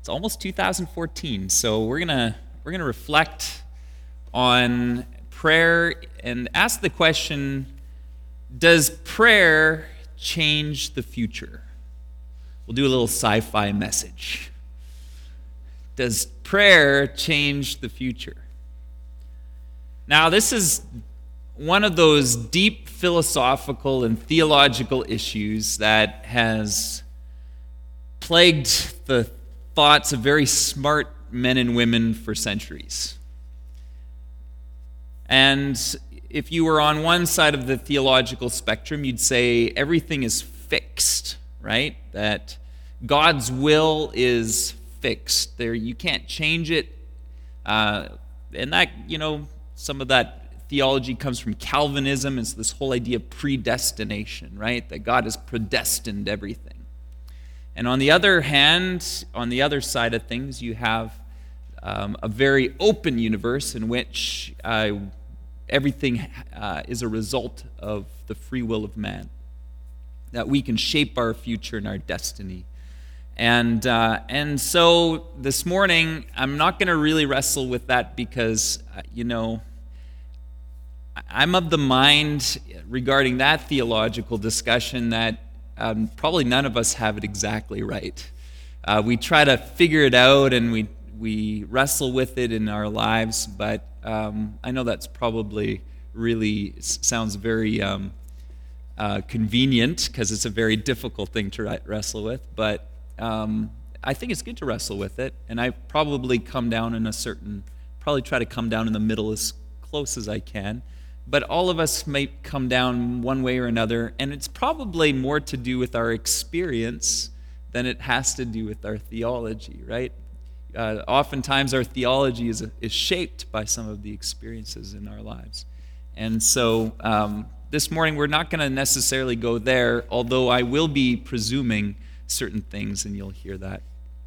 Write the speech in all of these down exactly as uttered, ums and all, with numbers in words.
It's almost two thousand fourteen, so we're gonna we're gonna reflect on prayer and ask the question: does prayer change the future? We'll do a little sci-fi message. Does prayer change the future? Now, this is one of those deep philosophical and theological issues that has plagued the thoughts of very smart men and women for centuries. And if you were on one side of the theological spectrum, you'd say everything is fixed, right? That God's will is fixed. There, you can't change it. Uh, and that, you know, some of that theology comes from Calvinism. It's this whole idea of predestination, right? That God has predestined everything. And on the other hand, on the other side of things, you have um, a very open universe in which uh, everything uh, is a result of the free will of man. That we can shape our future and our destiny. And uh, and so this morning, I'm not going to really wrestle with that because, uh, you know, I'm of the mind regarding that theological discussion that um, probably none of us have it exactly right. Uh, we try to figure it out and we we wrestle with it in our lives, but um, I know that's probably really sounds very um, uh, convenient because it's a very difficult thing to wrestle with, but um, I think it's good to wrestle with it, and I probably come down in a certain, probably try to come down in the middle as close as I can. But all of us may come down one way or another, and it's probably more to do with our experience than it has to do with our theology, right? Uh, oftentimes our theology is, is shaped by some of the experiences in our lives. And so um, this morning we're not going to necessarily go there, although I will be presuming certain things, and you'll hear that.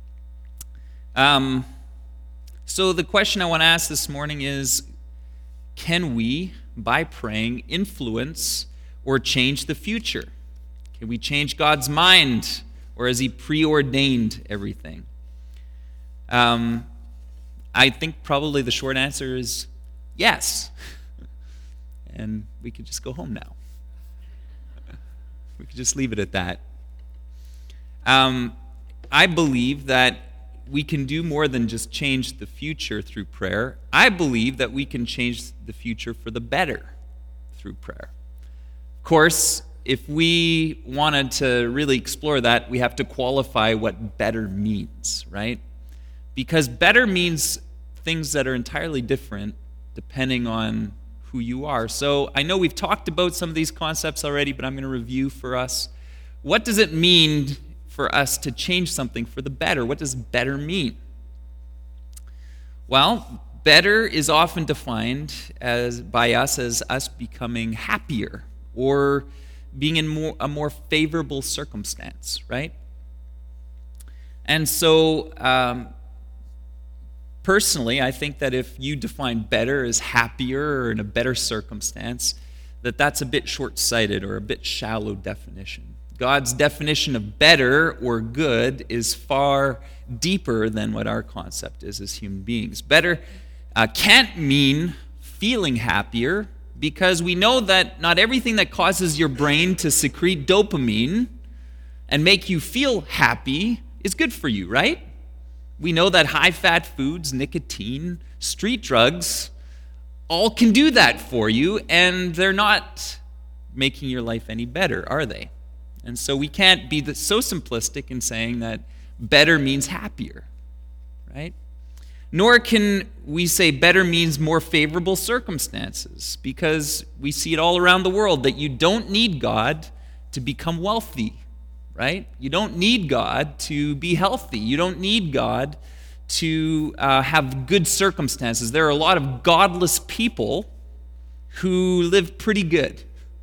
Um, so the question I want to ask this morning is, can we, by praying, influence or change the future? Can we change God's mind, or has He preordained everything? Um, I think probably the short answer is yes. And we could just go home now. We could just leave it at that. Um, I believe that we can do more than just change the future through prayer. I believe that we can change the future for the better through prayer. Of course, if we wanted to really explore that, we have to qualify what better means, right? Because better means things that are entirely different depending on who you are. So I know we've talked about some of these concepts already, but I'm going to review for us. What does it mean for us to change something for the better? What does better mean? Well, better is often defined as by us as us becoming happier or being in more, a more favorable circumstance, right? And so, um, personally, I think that if you define better as happier or in a better circumstance, that that's a bit short-sighted or a bit shallow definition. God's definition of better or good is far deeper than what our concept is as human beings. Better uh, can't mean feeling happier, because we know that not everything that causes your brain to secrete dopamine and make you feel happy is good for you, right? We know that high-fat foods, nicotine, street drugs, all can do that for you, and they're not making your life any better, are they? And so we can't be so simplistic in saying that better means happier, right? Nor can we say better means more favorable circumstances, because we see it all around the world that you don't need God to become wealthy, right? You don't need God to be healthy. You don't need God to uh, have good circumstances. There are a lot of godless people who live pretty good.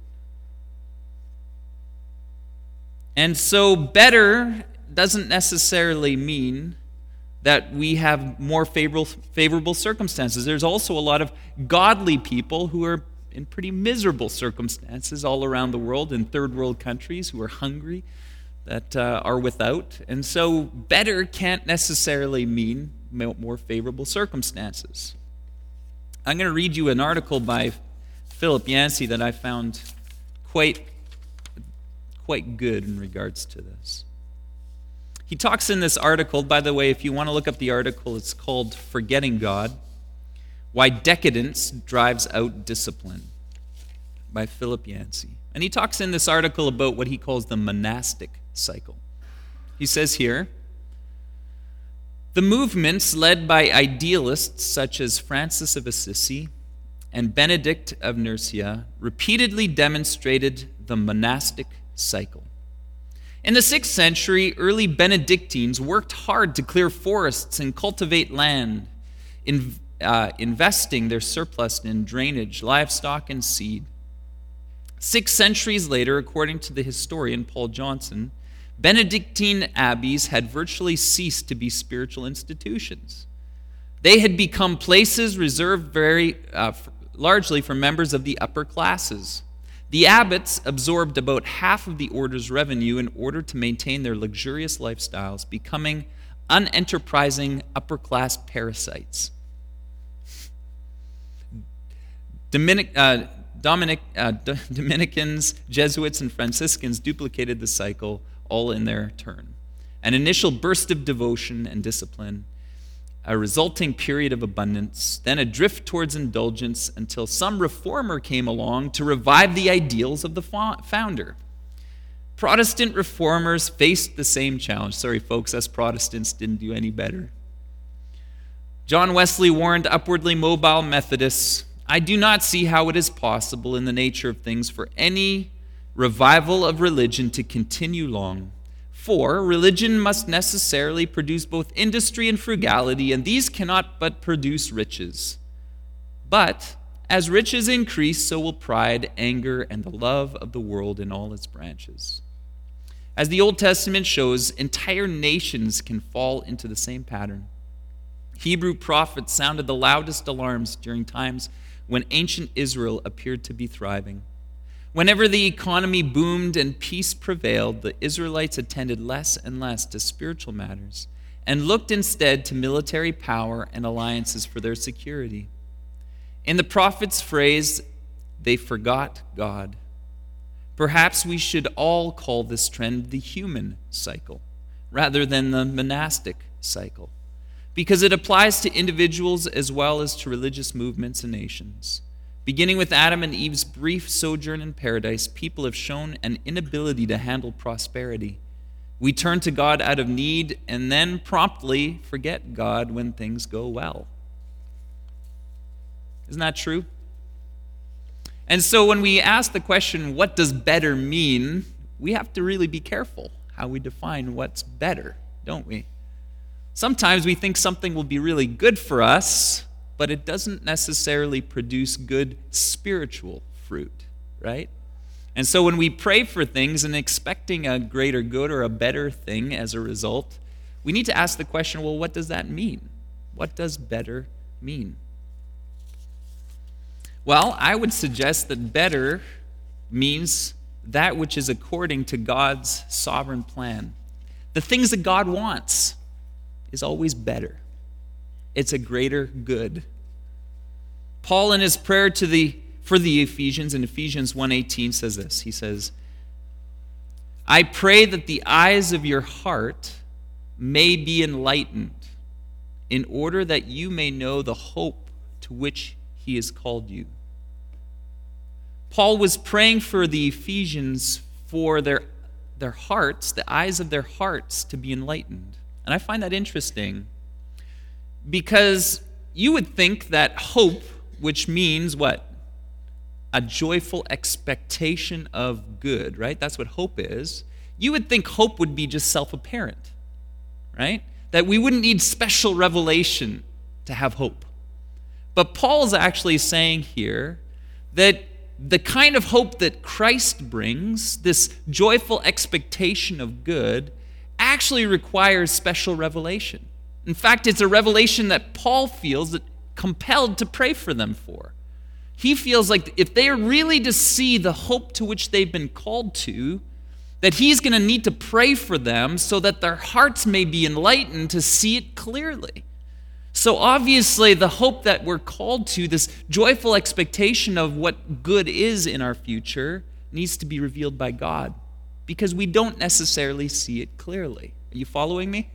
And so better doesn't necessarily mean that we have more favorable, favorable circumstances. There's also a lot of godly people who are in pretty miserable circumstances all around the world, in third world countries, who are hungry, that uh, are without. And so better can't necessarily mean more favorable circumstances. I'm going to read you an article by Philip Yancey that I found quite, quite good in regards to this. He talks in this article, by the way, if you want to look up the article, it's called Forgetting God, Why Decadence Drives Out Discipline, by Philip Yancey. And he talks in this article about what he calls the monastic cycle. He says here, the movements led by idealists such as Francis of Assisi and Benedict of Nursia repeatedly demonstrated the monastic cycle. In the sixth century, early Benedictines worked hard to clear forests and cultivate land, in, uh, investing their surplus in drainage, livestock, and seed. Six centuries later, according to the historian Paul Johnson, Benedictine abbeys had virtually ceased to be spiritual institutions. They had become places reserved very uh, largely for members of the upper classes. The abbots absorbed about half of the order's revenue in order to maintain their luxurious lifestyles, becoming unenterprising upper-class parasites. Dominic, uh, Dominic, uh, Dominicans, Jesuits, and Franciscans duplicated the cycle, all in their turn. An initial burst of devotion and discipline, a resulting period of abundance, then a drift towards indulgence until some reformer came along to revive the ideals of the founder. Protestant reformers faced the same challenge. Sorry, folks, us Protestants didn't do any better. John Wesley warned upwardly mobile Methodists, I do not see how it is possible in the nature of things for any revival of religion to continue long. For religion must necessarily produce both industry and frugality, and these cannot but produce riches. But as riches increase, so will pride, anger, and the love of the world in all its branches. As the Old Testament shows, entire nations can fall into the same pattern. Hebrew prophets sounded the loudest alarms during times when ancient Israel appeared to be thriving. Whenever the economy boomed and peace prevailed, the Israelites attended less and less to spiritual matters and looked instead to military power and alliances for their security. In the prophet's phrase, they forgot God. Perhaps we should all call this trend the human cycle rather than the monastic cycle, because it applies to individuals as well as to religious movements and nations. Beginning with Adam and Eve's brief sojourn in paradise, people have shown an inability to handle prosperity. We turn to God out of need and then promptly forget God when things go well. Isn't that true? And so when we ask the question, what does better mean, we have to really be careful how we define what's better, don't we? Sometimes we think something will be really good for us, but it doesn't necessarily produce good spiritual fruit, right? And so when we pray for things and expecting a greater good or a better thing as a result, we need to ask the question, well, what does that mean? What does better mean? Well, I would suggest that better means that which is according to God's sovereign plan. The things that God wants is always better. It's a greater good. Paul, in his prayer to the for the Ephesians, in Ephesians one eighteen, says this. He says, I pray that the eyes of your heart may be enlightened, in order that you may know the hope to which he has called you. Paul was praying for the Ephesians for their, their hearts, the eyes of their hearts to be enlightened. And I find that interesting, because you would think that hope, which means what? A joyful expectation of good, right? That's what hope is. You would think hope would be just self-apparent, right? That we wouldn't need special revelation to have hope. But Paul's actually saying here that the kind of hope that Christ brings, this joyful expectation of good, actually requires special revelation. In fact, it's a revelation that Paul feels that compelled to pray for them for. He feels like if they are really to see the hope to which they've been called to, that he's going to need to pray for them so that their hearts may be enlightened to see it clearly. So obviously, the hope that we're called to, this joyful expectation of what good is in our future, needs to be revealed by God, because we don't necessarily see it clearly. Are you following me?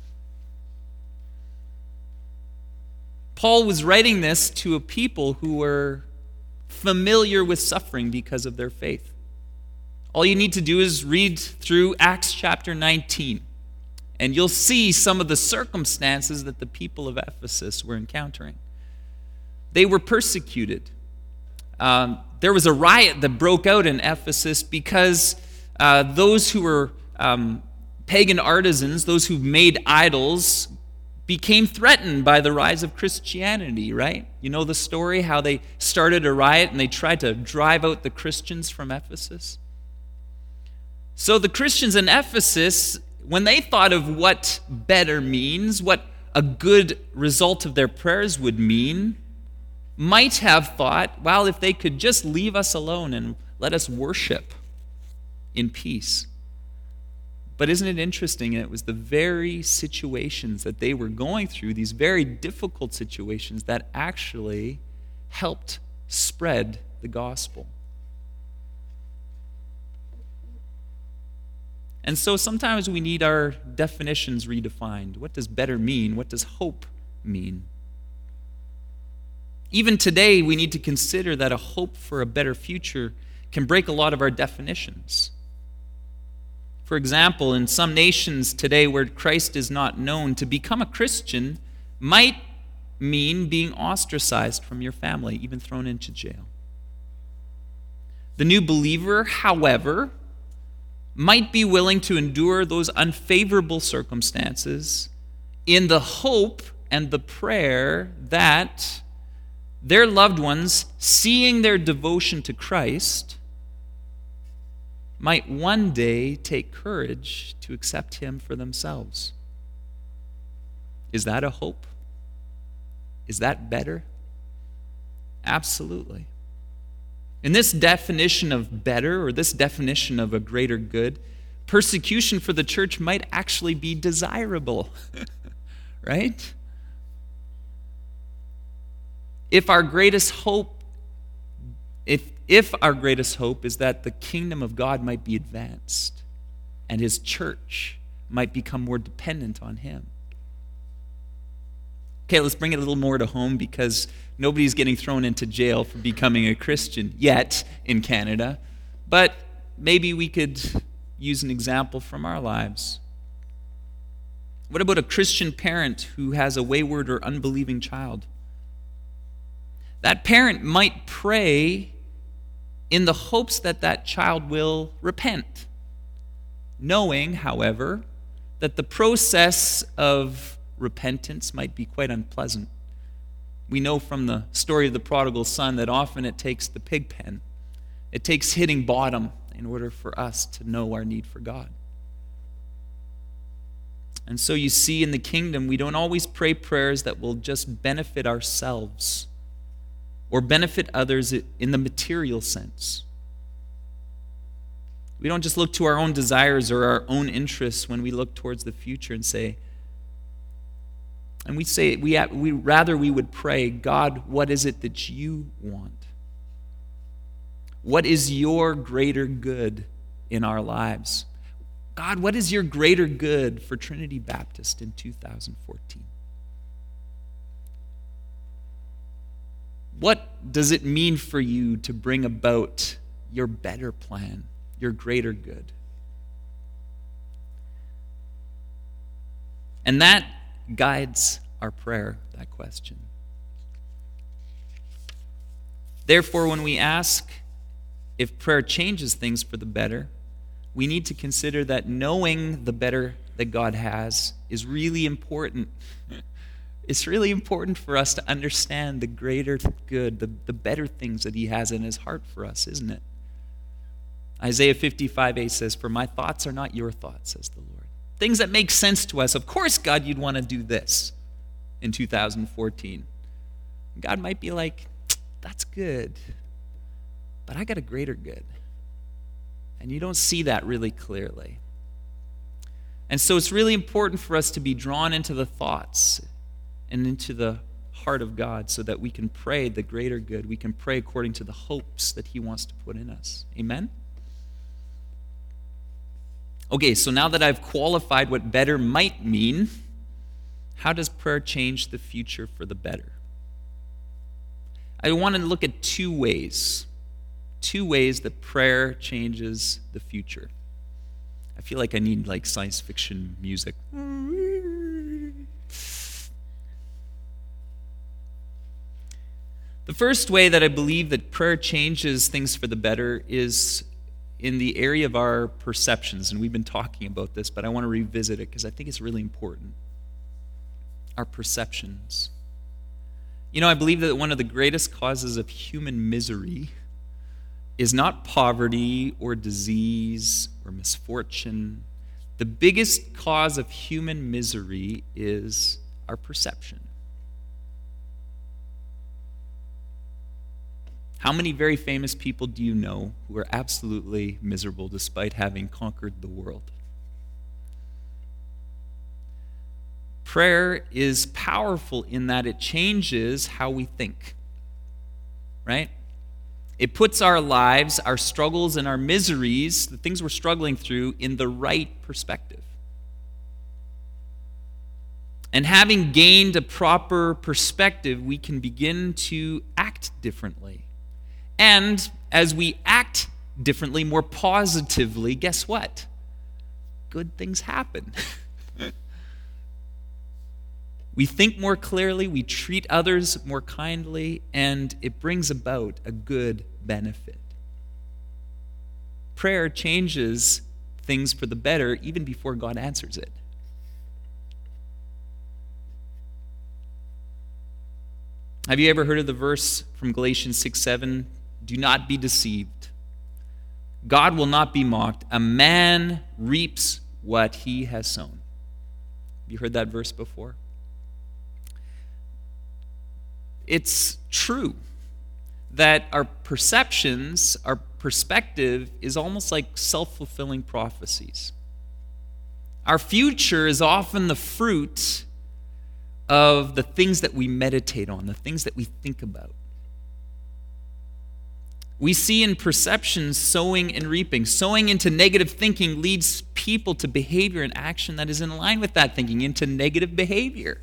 Paul was writing this to a people who were familiar with suffering because of their faith. All you need to do is read through Acts chapter nineteen, and you'll see some of the circumstances that the people of Ephesus were encountering. They were persecuted. Um, there was a riot that broke out in Ephesus because uh, those who were um, pagan artisans, those who made idols, became threatened by the rise of Christianity, right? You know the story, how they started a riot and they tried to drive out the Christians from Ephesus? So the Christians in Ephesus, when they thought of what better means, what a good result of their prayers would mean, might have thought, well, if they could just leave us alone and let us worship in peace. But isn't it interesting? It was the very situations that they were going through, these very difficult situations, that actually helped spread the gospel. And so sometimes we need our definitions redefined. What does better mean? What does hope mean? Even today, we need to consider that a hope for a better future can break a lot of our definitions. For example, in some nations today where Christ is not known, to become a Christian might mean being ostracized from your family, even thrown into jail. The new believer, however, might be willing to endure those unfavorable circumstances in the hope and the prayer that their loved ones, seeing their devotion to Christ, might one day take courage to accept him for themselves. Is that a hope? Is that better? Absolutely. In this definition of better, or this definition of a greater good, persecution for the church might actually be desirable, right? If our greatest hope, if, if our greatest hope is that the kingdom of God might be advanced and his church might become more dependent on him. Okay, let's bring it a little more to home, because nobody's getting thrown into jail for becoming a Christian yet in Canada. But maybe we could use an example from our lives. What about a Christian parent who has a wayward or unbelieving child? That parent might pray in the hopes that that child will repent, knowing, however, that the process of repentance might be quite unpleasant. We know from the story of the prodigal son that often it takes the pig pen. It takes hitting bottom in order for us to know our need for God. And so you see, in the kingdom, we don't always pray prayers that will just benefit ourselves or benefit others in the material sense. We don't just look to our own desires or our own interests when we look towards the future and say, and we say, we, we rather we would pray, God, what is it that you want? What is your greater good in our lives? God, what is your greater good for Trinity Baptist in two thousand fourteen? What does it mean for you to bring about your better plan, your greater good? And that guides our prayer, that question. Therefore, when we ask if prayer changes things for the better, we need to consider that knowing the better that God has is really important. It's really important for us to understand the greater good, the, the better things that he has in his heart for us, isn't it? Isaiah fifty-five eight says, "For my thoughts are not your thoughts," says the Lord. Things that make sense to us. Of course, God, you'd want to do this in two thousand fourteen. God might be like, that's good, but I got a greater good. And you don't see that really clearly. And so it's really important for us to be drawn into the thoughts and into the heart of God so that we can pray the greater good. We can pray according to the hopes that he wants to put in us. Amen? Okay, so now that I've qualified what better might mean, how does prayer change the future for the better? I want to look at two ways. Two ways that prayer changes the future. I feel like I need like science fiction music. The first way that I believe that prayer changes things for the better is in the area of our perceptions, and we've been talking about this, but I want to revisit it because I think it's really important. Our perceptions. You know, I believe that one of the greatest causes of human misery is not poverty or disease or misfortune. The biggest cause of human misery is our perception. How many very famous people do you know who are absolutely miserable despite having conquered the world? Prayer is powerful in that it changes how we think, right? It puts our lives, our struggles, and our miseries, the things we're struggling through, in the right perspective. And having gained a proper perspective, we can begin to act differently. And as we act differently, more positively, guess what? Good things happen. We think more clearly, we treat others more kindly, and it brings about a good benefit. Prayer changes things for the better even before God answers it. Have you ever heard of the verse from Galatians six seven? Do not be deceived. God will not be mocked. A man reaps what he has sown. Have you heard that verse before? It's true that our perceptions, our perspective is almost like self-fulfilling prophecies. Our future is often the fruit of the things that we meditate on, the things that we think about. We see in perceptions sowing and reaping. Sowing into negative thinking leads people to behavior and action that is in line with that thinking, into negative behavior.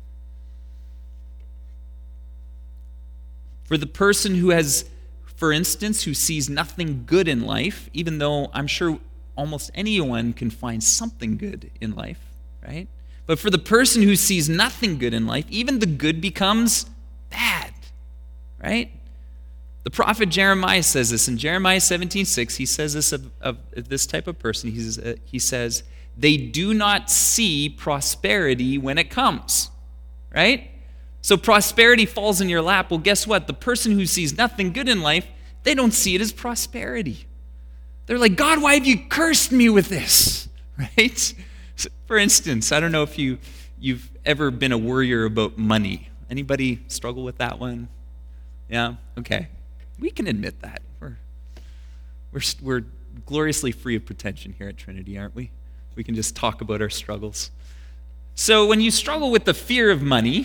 For the person who has, for instance, who sees nothing good in life, even though I'm sure almost anyone can find something good in life, right? But for the person who sees nothing good in life, even the good becomes bad, right? The prophet Jeremiah says this in Jeremiah seventeen six. He says this of, of this type of person. He says, uh, he says, they do not see prosperity when it comes, right? So prosperity falls in your lap. Well, guess what? The person who sees nothing good in life, they don't see it as prosperity. They're like, God, why have you cursed me with this, right? So, for instance, I don't know if you, you've ever been a worrier about money. Anybody struggle with that one? Yeah? Okay. We can admit that. We're, we're, we're gloriously free of pretension here at Trinity, aren't we? We can just talk about our struggles. So when you struggle with the fear of money,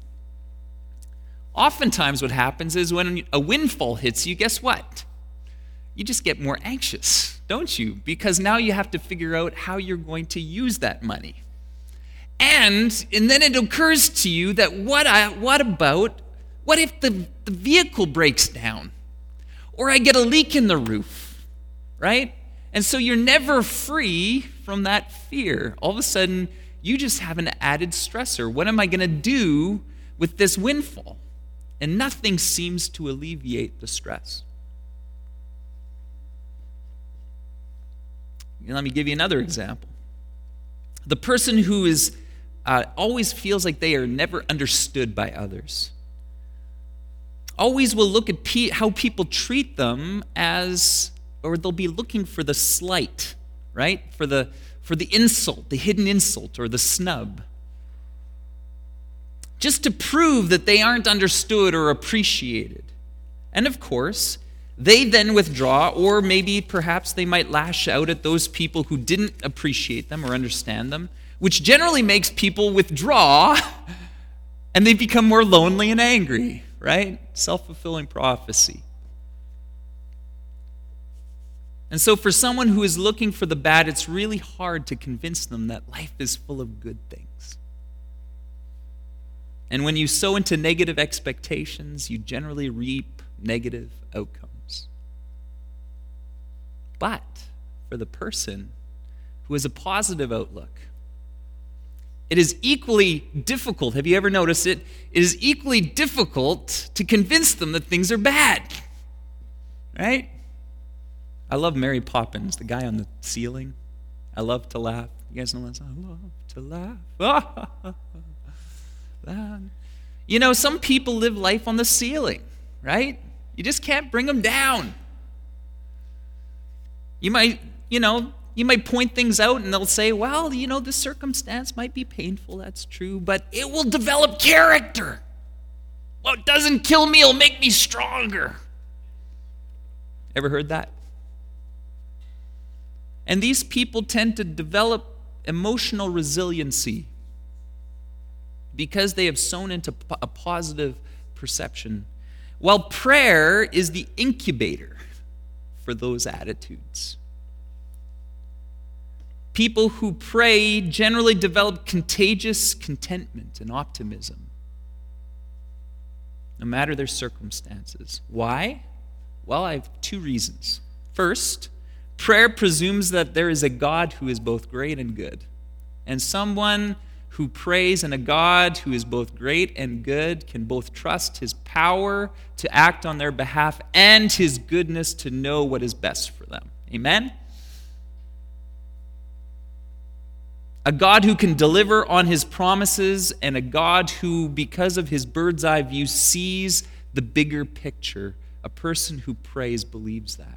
oftentimes what happens is when a windfall hits you, guess what? You just get more anxious, don't you? Because now you have to figure out how you're going to use that money. And, and then it occurs to you that what, I, what about, what if the, the vehicle breaks down? Or I get a leak in the roof, right? And so you're never free from that fear. All of a sudden, you just have an added stressor. What am I going to do with this windfall? And nothing seems to alleviate the stress. Let me give you another example. The person who is uh, always feels like they are never understood by others always will look at pe- how people treat them as, or they'll be looking for the slight, right? For the for the insult, the hidden insult, or the snub. Just to prove that they aren't understood or appreciated. And of course, They then withdraw, or maybe perhaps they might lash out at those people who didn't appreciate them or understand them, which generally makes people withdraw and they become more lonely and angry, right? Self-fulfilling prophecy. And so for someone who is looking for the bad, it's really hard to convince them that life is full of good things. And when you sow into negative expectations, you generally reap negative outcomes. But for the person who has a positive outlook, it is equally difficult. Have you ever noticed it? It is equally difficult to convince them that things are bad. Right? I love Mary Poppins, the guy on the ceiling. I love to laugh. You guys know that song? I love to laugh. You know, some people live life on the ceiling, right? You just can't bring them down. You might, you know, you might point things out and they'll say, well, you know, this circumstance might be painful, that's true, but it will develop character. What doesn't kill me will make me stronger. Ever heard that? And these people tend to develop emotional resiliency because they have sown into a positive perception, while prayer is the incubator for those attitudes. People who pray generally develop contagious contentment and optimism, no matter their circumstances. Why? Well, I have two reasons. First, prayer presumes that there is a God who is both great and good. And someone who prays in a God who is both great and good can both trust his power to act on their behalf and his goodness to know what is best for them. Amen? A God who can deliver on his promises, and a God who, because of his bird's eye view, sees the bigger picture. A person who prays believes that.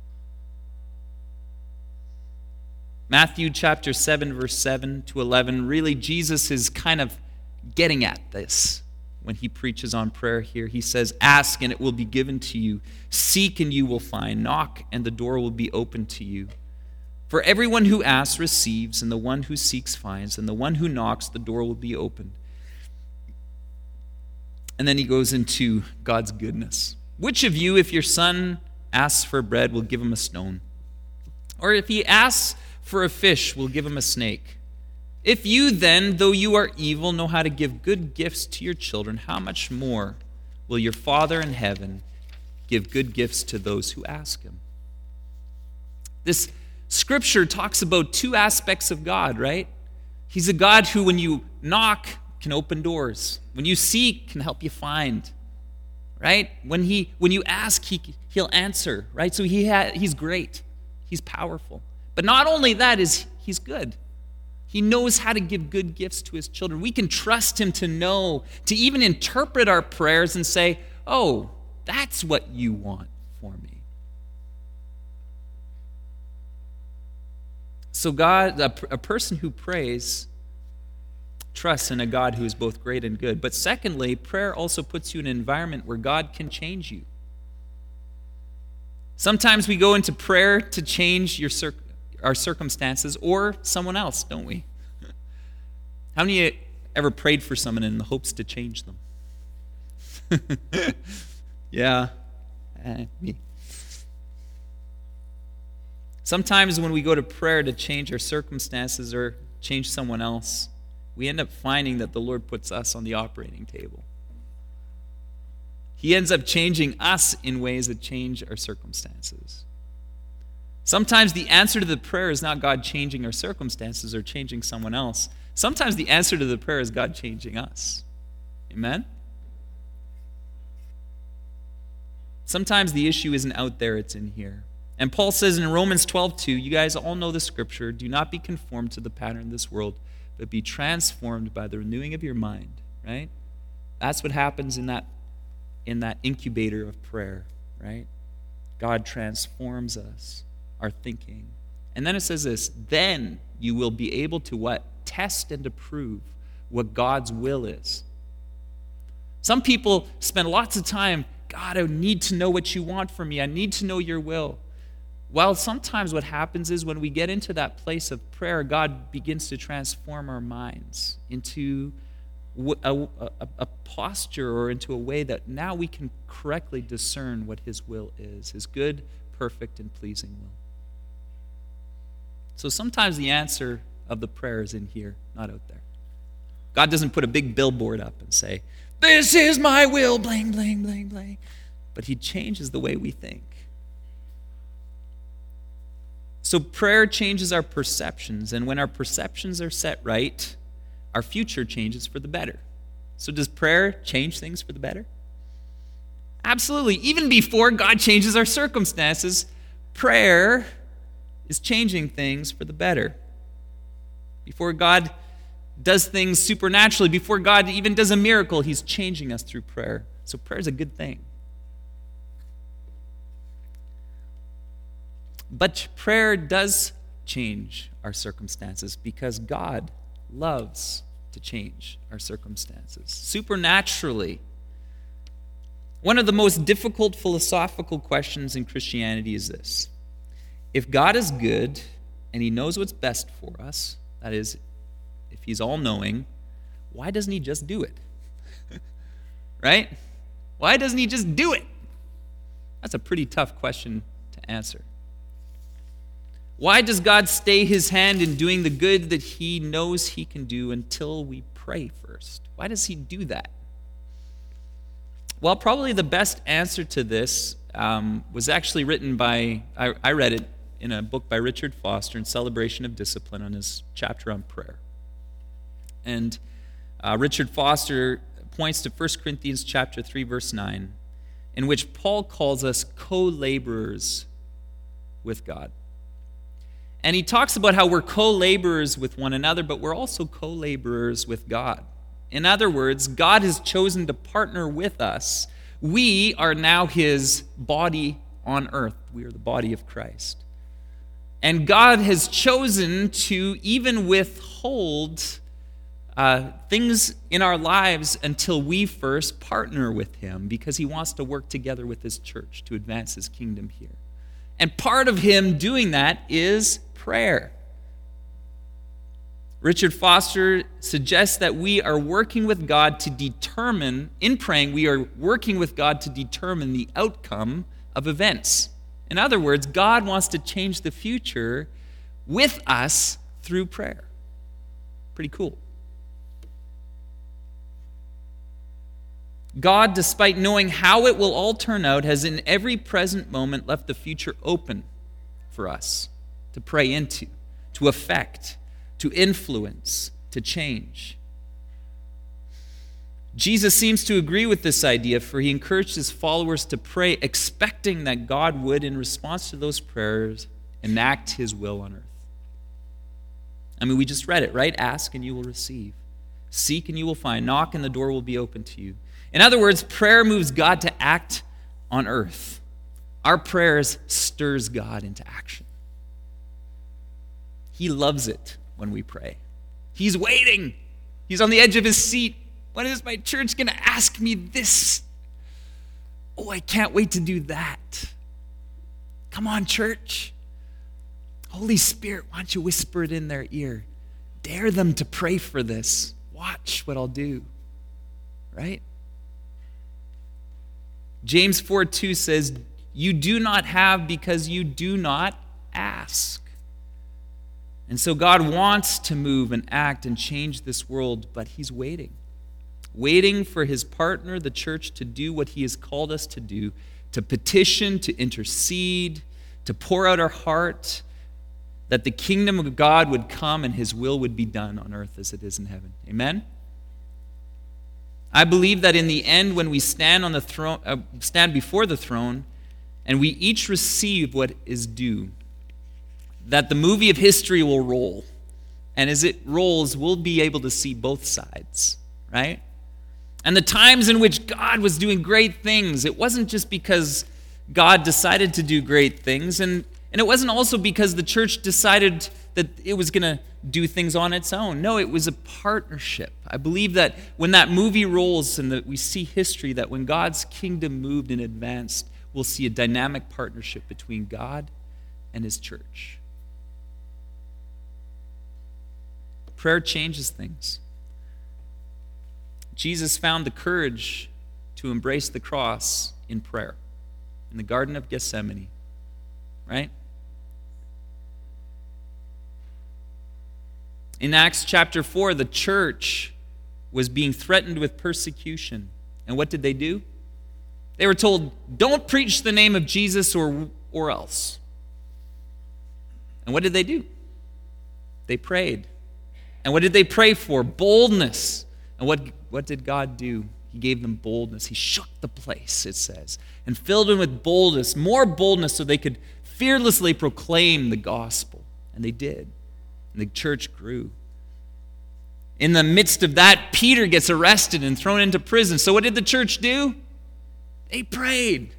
Matthew chapter seven, verse seven to eleven, really Jesus is kind of getting at this when he preaches on prayer here. He says, ask and it will be given to you. Seek and you will find. Knock and the door will be opened to you. For everyone who asks receives, and the one who seeks finds, and the one who knocks, the door will be opened. And then he goes into God's goodness. Which of you, if your son asks for bread, will give him a stone? Or if he asks for a fish, will give him a snake? If you then, though you are evil, know how to give good gifts to your children, how much more will your Father in heaven give good gifts to those who ask him? This Scripture talks about two aspects of God, right? He's a God who, when you knock, can open doors. When you seek, can help you find, right? When he, when you ask, he, he'll answer, right? So he ha- he's great. He's powerful. But not only that, is he's good. He knows how to give good gifts to his children. We can trust him to know, to even interpret our prayers and say, oh, that's what you want for me. So God, a, a person who prays trusts in a God who is both great and good. But secondly, prayer also puts you in an environment where God can change you. Sometimes we go into prayer to change your cir- our circumstances or someone else, don't we? How many of you ever prayed for someone in the hopes to change them? Yeah, eh, me. Sometimes when we go to prayer to change our circumstances or change someone else, we end up finding that the Lord puts us on the operating table. He ends up changing us in ways that change our circumstances. Sometimes the answer to the prayer is not God changing our circumstances or changing someone else. Sometimes the answer to the prayer is God changing us. Amen? Sometimes the issue isn't out there, it's in here. And Paul says in Romans twelve two, you guys all know the scripture, do not be conformed to the pattern of this world, but be transformed by the renewing of your mind, right? That's what happens in that, in that incubator of prayer, right? God transforms us, our thinking. And then it says this, then you will be able to what? Test and approve what God's will is. Some people spend lots of time, God, I need to know what you want from me. I need to know your will. Well, sometimes what happens is when we get into that place of prayer, God begins to transform our minds into a, a, a posture or into a way that now we can correctly discern what his will is, his good, perfect, and pleasing will. So sometimes the answer of the prayer is in here, not out there. God doesn't put a big billboard up and say, this is my will, bling, bling, bling, bling. But he changes the way we think. So prayer changes our perceptions, and when our perceptions are set right, our future changes for the better. So does prayer change things for the better? Absolutely. Even before God changes our circumstances, prayer is changing things for the better. Before God does things supernaturally, before God even does a miracle, he's changing us through prayer. So prayer is a good thing. But prayer does change our circumstances because God loves to change our circumstances supernaturally. One of the most difficult philosophical questions in Christianity is this: if God is good and he knows what's best for us, that is, if he's all-knowing, why doesn't he just do it? Right? Why doesn't he just do it? That's a pretty tough question to answer. Why does God stay his hand in doing the good that he knows he can do until we pray first? Why does he do that? Well, probably the best answer to this um, was actually written by, I, I read it in a book by Richard Foster in Celebration of Discipline on his chapter on prayer. And uh, Richard Foster points to First Corinthians chapter three, verse nine, in which Paul calls us co-laborers with God. And he talks about how we're co-laborers with one another, but we're also co-laborers with God. In other words, God has chosen to partner with us. We are now his body on earth. We are the body of Christ. And God has chosen to even withhold uh, things in our lives until we first partner with him, because he wants to work together with his church to advance his kingdom here. And part of him doing that is prayer. Richard Foster suggests that we are working with God to determine, in praying, we are working with God to determine the outcome of events. In other words, God wants to change the future with us through prayer. Pretty cool. God, despite knowing how it will all turn out, has in every present moment left the future open for us to pray into, to affect, to influence, to change. Jesus seems to agree with this idea, for he encouraged his followers to pray, expecting that God would, in response to those prayers, enact his will on earth. I mean, we just read it, right? Ask and you will receive. Seek and you will find. Knock and the door will be open to you. In other words, prayer moves God to act on earth. Our prayers stirs God into action. He loves it when we pray. He's waiting. He's on the edge of his seat. When is my church going to ask me this? Oh, I can't wait to do that. Come on, church. Holy Spirit, why don't you whisper it in their ear? Dare them to pray for this. Watch what I'll do. Right? James four two says, you do not have because you do not ask. And so God wants to move and act and change this world, but he's waiting. Waiting for his partner, the church, to do what he has called us to do, to petition, to intercede, to pour out our heart, that the kingdom of God would come and his will would be done on earth as it is in heaven. Amen? I believe that in the end, when we stand on the throne, uh, stand before the throne, and we each receive what is due, that the movie of history will roll. And as it rolls, we'll be able to see both sides, right? And the times in which God was doing great things, it wasn't just because God decided to do great things, and, and it wasn't also because the church decided that it was going to do things on its own. No, it was a partnership. I believe that when that movie rolls and that we see history, that when God's kingdom moved and advanced, we'll see a dynamic partnership between God and his church. Prayer changes things. Jesus found the courage to embrace the cross in prayer in the Garden of Gethsemane, right? In Acts chapter four, the church was being threatened with persecution. And what did they do? They were told, don't preach the name of Jesus or, or else. And what did they do? They prayed. And what did they pray for? Boldness. And what, what did God do? He gave them boldness. He shook the place, it says, and filled them with boldness, more boldness so they could fearlessly proclaim the gospel. And they did. And the church grew. In the midst of that, Peter gets arrested and thrown into prison. So what did the church do? They prayed.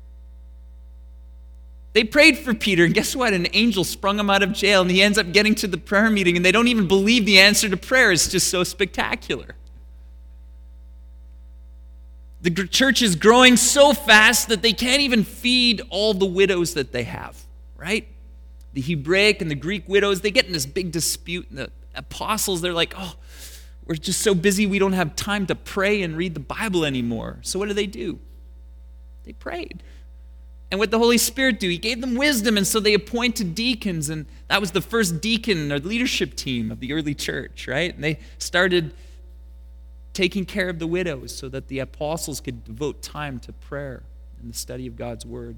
They prayed for Peter, and guess what? An angel sprung him out of jail, and he ends up getting to the prayer meeting, and they don't even believe the answer to prayer. It's just so spectacular. The church is growing so fast that they can't even feed all the widows that they have, right? The Hebraic and the Greek widows, they get in this big dispute, and the apostles, they're like, oh, we're just so busy we don't have time to pray and read the Bible anymore. So what do they do? They prayed. And what did the Holy Spirit do? He gave them wisdom, and so they appointed deacons, and that was the first deacon or leadership team of the early church, right? And they started taking care of the widows so that the apostles could devote time to prayer and the study of God's word.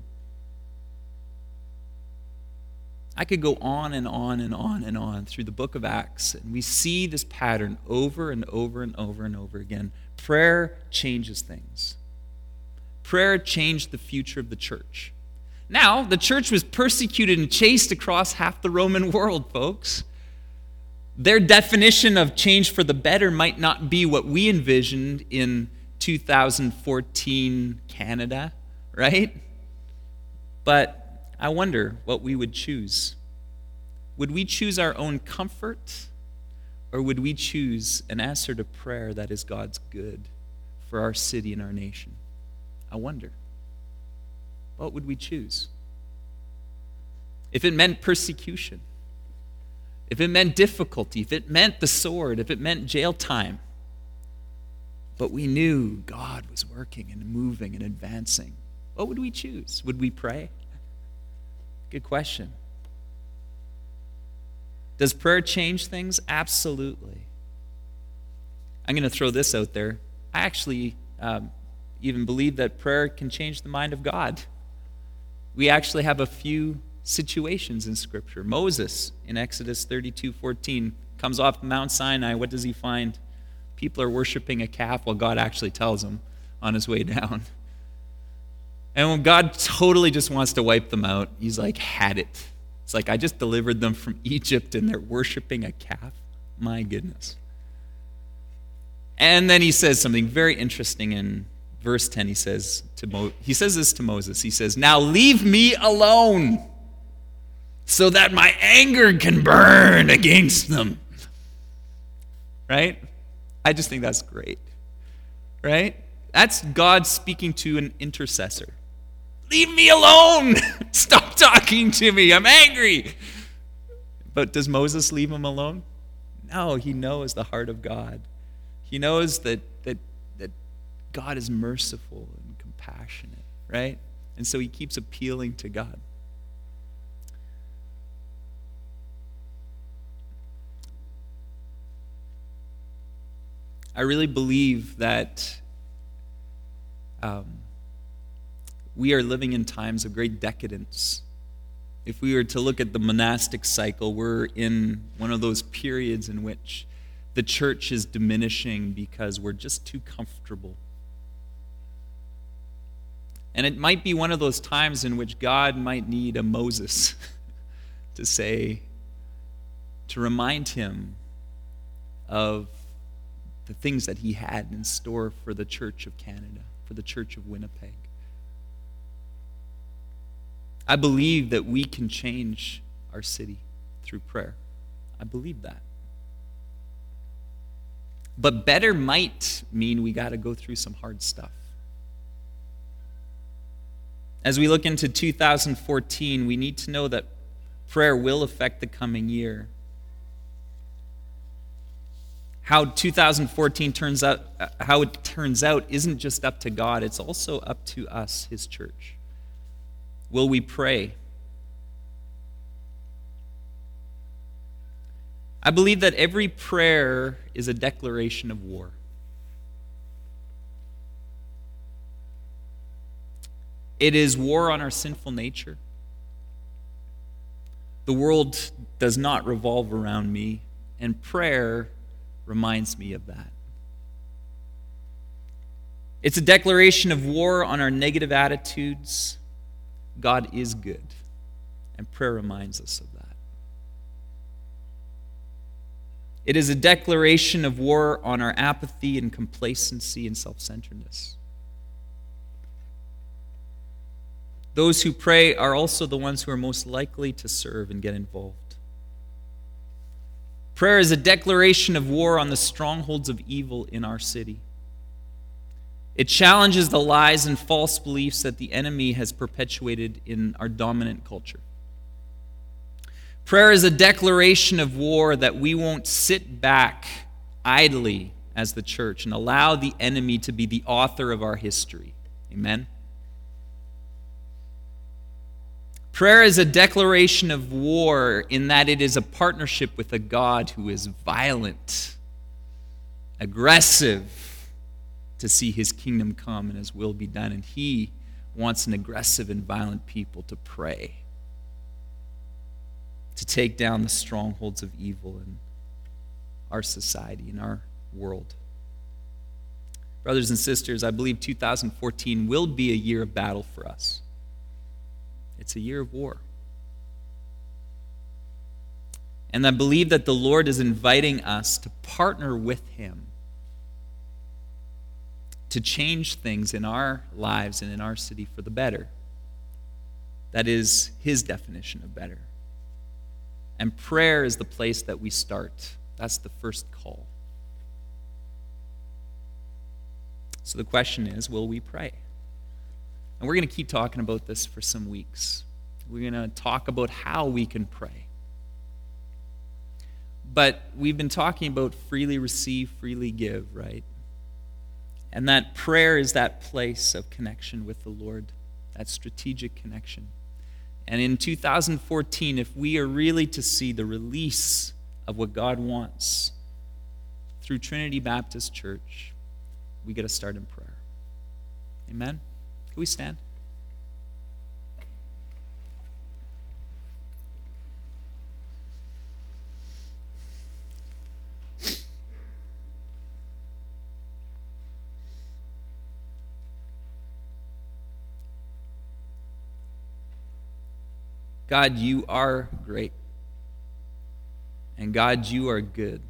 I could go on and on and on and on through the book of Acts, and we see this pattern over and over and over and over again. Prayer changes things. Prayer changed the future of the church. Now, the church was persecuted and chased across half the Roman world, folks. Their definition of change for the better might not be what we envisioned in two thousand fourteen Canada, right? But I wonder what we would choose. Would we choose our own comfort, or would we choose an answer to prayer that is God's good for our city and our nation? I wonder. What would we choose? If it meant persecution, if it meant difficulty, if it meant the sword, if it meant jail time, but we knew God was working and moving and advancing, what would we choose? Would we pray? Good question. Does prayer change things? Absolutely. I'm going to throw this out there. I actually um, even believe that prayer can change the mind of God. We actually have a few situations in Scripture. Moses, in Exodus thirty-two fourteen, comes off Mount Sinai. What does he find? People are worshiping a calf. Well, God actually tells him on his way down. And when God totally just wants to wipe them out, he's like, had it. It's like, I just delivered them from Egypt and they're worshiping a calf. My goodness. And then he says something very interesting in verse ten. He says to Mo- he says this to Moses. He says, now leave me alone so that my anger can burn against them. Right? I just think that's great. Right? That's God speaking to an intercessor. Leave me alone. Stop talking to me. I'm angry. But does Moses leave him alone? No, he knows the heart of God. He knows that that that God is merciful and compassionate, right? And so he keeps appealing to God. I really believe that um, we are living in times of great decadence. If we were to look at the monastic cycle, we're in one of those periods in which the church is diminishing because we're just too comfortable. And it might be one of those times in which God might need a Moses to say, to remind him of the things that he had in store for the Church of Canada, for the Church of Winnipeg. I believe that we can change our city through prayer. I believe that. But better might mean we got to go through some hard stuff. As we look into two thousand fourteen, we need to know that prayer will affect the coming year. How two thousand fourteen turns out, how it turns out isn't just up to God, it's also up to us, His church. Will we pray? I believe that every prayer is a declaration of war. It is war on our sinful nature. The world does not revolve around me, and prayer reminds me of that. It's a declaration of war on our negative attitudes. God is good, and prayer reminds us of that. It is a declaration of war on our apathy and complacency and self-centeredness. Those who pray are also the ones who are most likely to serve and get involved. Prayer is a declaration of war on the strongholds of evil in our city. It challenges the lies and false beliefs that the enemy has perpetuated in our dominant culture. Prayer is a declaration of war that we won't sit back idly as the church and allow the enemy to be the author of our history. Amen? Prayer is a declaration of war in that it is a partnership with a God who is violent, aggressive to see His kingdom come and His will be done. And He wants an aggressive and violent people to pray, to take down the strongholds of evil in our society, in our world. Brothers and sisters, I believe two thousand fourteen will be a year of battle for us. It's a year of war. And I believe that the Lord is inviting us to partner with Him to change things in our lives and in our city for the better. That is His definition of better. And prayer is the place that we start. That's the first call. So the question is, will we pray? And we're going to keep talking about this for some weeks. We're going to talk about how we can pray. But we've been talking about freely receive, freely give, right? And that prayer is that place of connection with the Lord, that strategic connection. And in two thousand fourteen, if we are really to see the release of what God wants through Trinity Baptist Church, we got to start in prayer. Amen? Can we stand? God, you are great. And God, you are good.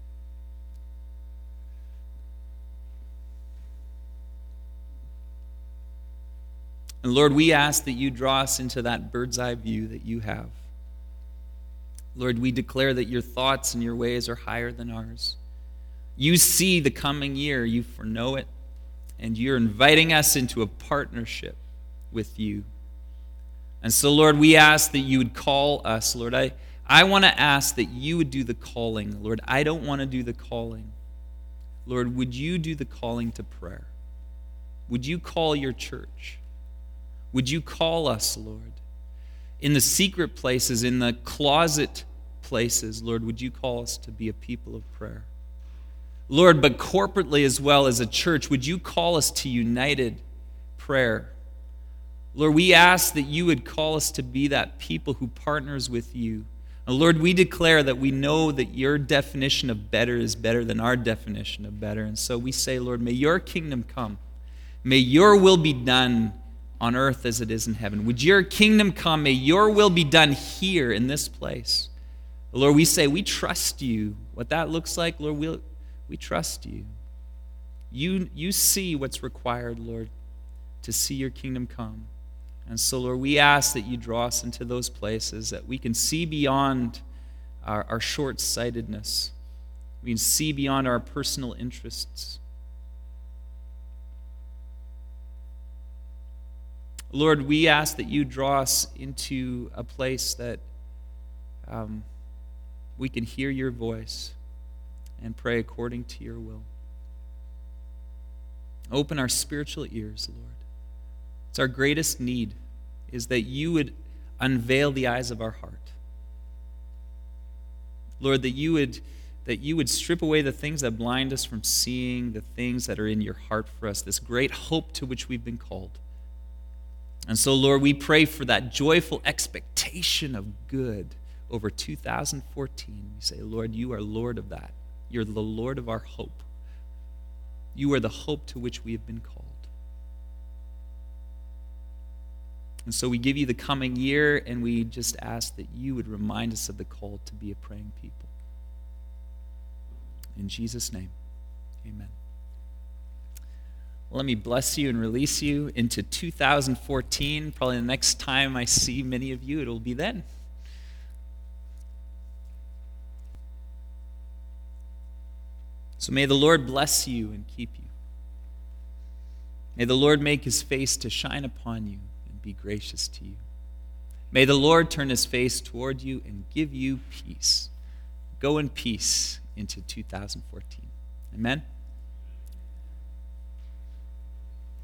And Lord, we ask that you draw us into that bird's eye view that you have. Lord, we declare that your thoughts and your ways are higher than ours. You see the coming year, you foreknow it, and you're inviting us into a partnership with you. And so, Lord, we ask that you would call us. Lord, I, I want to ask that you would do the calling. Lord, I don't want to do the calling. Lord, would you do the calling to prayer? Would you call your church? Would you call us, Lord? In the secret places, in the closet places, Lord, would you call us to be a people of prayer? Lord, but corporately as well as a church, would you call us to united prayer? Lord, we ask that you would call us to be that people who partners with you. And Lord, we declare that we know that your definition of better is better than our definition of better. And so we say, Lord, may your kingdom come. May your will be done on earth as it is in heaven. Would your kingdom come? May your will be done here in this place. Lord, we say we trust you. What that looks like, Lord, we'll, we trust you. You, you see what's required, Lord, to see your kingdom come. And so, Lord, we ask that you draw us into those places, that we can see beyond our, our short-sightedness. We can see beyond our personal interests. Lord, we ask that you draw us into a place that um, we can hear your voice and pray according to your will. Open our spiritual ears, Lord. It's our greatest need, is that you would unveil the eyes of our heart. Lord, that you would that you would strip away the things that blind us from seeing the things that are in your heart for us, this great hope to which we've been called. And so, Lord, we pray for that joyful expectation of good over two thousand fourteen. We say, Lord, you are Lord of that. You're the Lord of our hope. You are the hope to which we have been called. And so we give you the coming year, and we just ask that you would remind us of the call to be a praying people. In Jesus' name, amen. Well, let me bless you and release you into two thousand fourteen. Probably the next time I see many of you, it'll be then. So may the Lord bless you and keep you. May the Lord make his face to shine upon you and be gracious to you. May the Lord turn his face toward you and give you peace. Go in peace into two thousand fourteen. Amen.